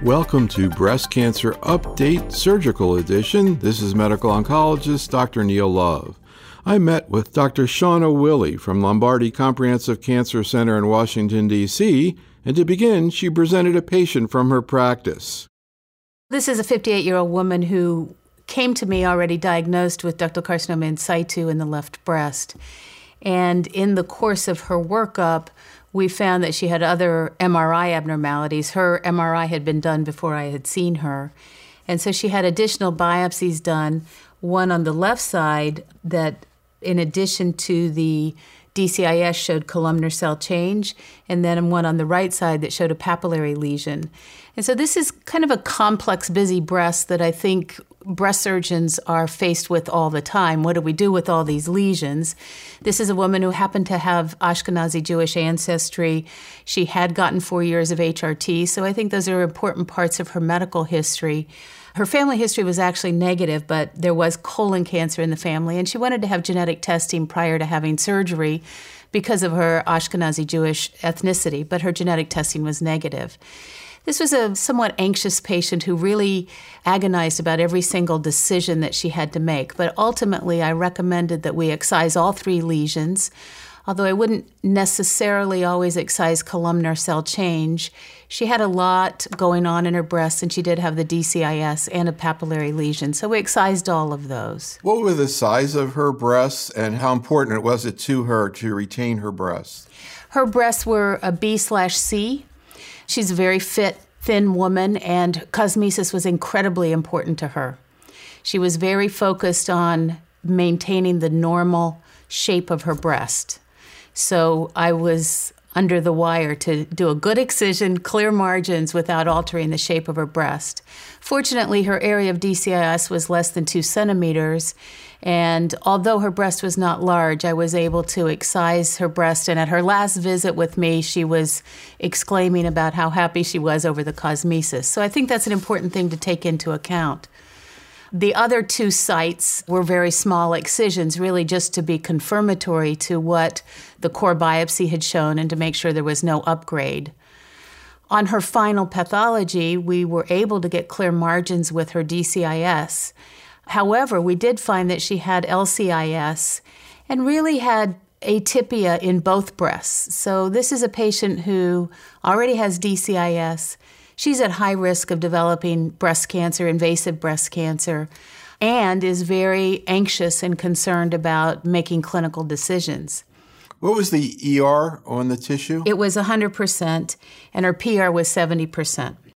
Welcome to Breast Cancer Update Surgical Edition. This is medical oncologist Dr. Neil Love. I met with Dr. Shauna Willey from Lombardi Comprehensive Cancer Center in Washington, D.C., and to begin, she presented a patient from her practice. This is a 58-year-old woman who came to me already diagnosed with ductal carcinoma in situ in the left breast. And in the course of her workup, we found that she had other MRI abnormalities. Her MRI had been done before I had seen her. And so she had additional biopsies done, one on the left side that, in addition to the DCIS, showed columnar cell change, and then one on the right side that showed a papillary lesion. And so this is kind of a complex, busy breast that I think breast surgeons are faced with all the time. What do we do with all these lesions? This is a woman who happened to have Ashkenazi Jewish ancestry. She had gotten 4 years of HRT, so I think those are important parts of her medical history. Her family history was actually negative, but there was colon cancer in the family, and she wanted to have genetic testing prior to having surgery because of her Ashkenazi Jewish ethnicity, but her genetic testing was negative. This was a somewhat anxious patient who really agonized about every single decision that she had to make. But ultimately, I recommended that we excise all 3 lesions, although I wouldn't necessarily always excise columnar cell change. She had a lot going on in her breast, and she did have the DCIS and a papillary lesion, so we excised all of those. What were the size of her breasts, and how important was it to her to retain her breasts? Her breasts were a B/C. She's a very fit, thin woman, and cosmesis was incredibly important to her. She was very focused on maintaining the normal shape of her breast. So I was under the wire to do a good excision, clear margins without altering the shape of her breast. Fortunately, her area of DCIS was less than 2 centimeters, and although her breast was not large, I was able to excise her breast, and at her last visit with me, she was exclaiming about how happy she was over the cosmesis. So I think that's an important thing to take into account. The other 2 sites were very small excisions, really just to be confirmatory to what the core biopsy had shown and to make sure there was no upgrade. On her final pathology, we were able to get clear margins with her DCIS. However, we did find that she had LCIS and really had atypia in both breasts. So this is a patient who already has DCIS. She's at high risk of developing breast cancer, invasive breast cancer, and is very anxious and concerned about making clinical decisions. What was the ER on the tissue? It was 100%, and her PR was 70%.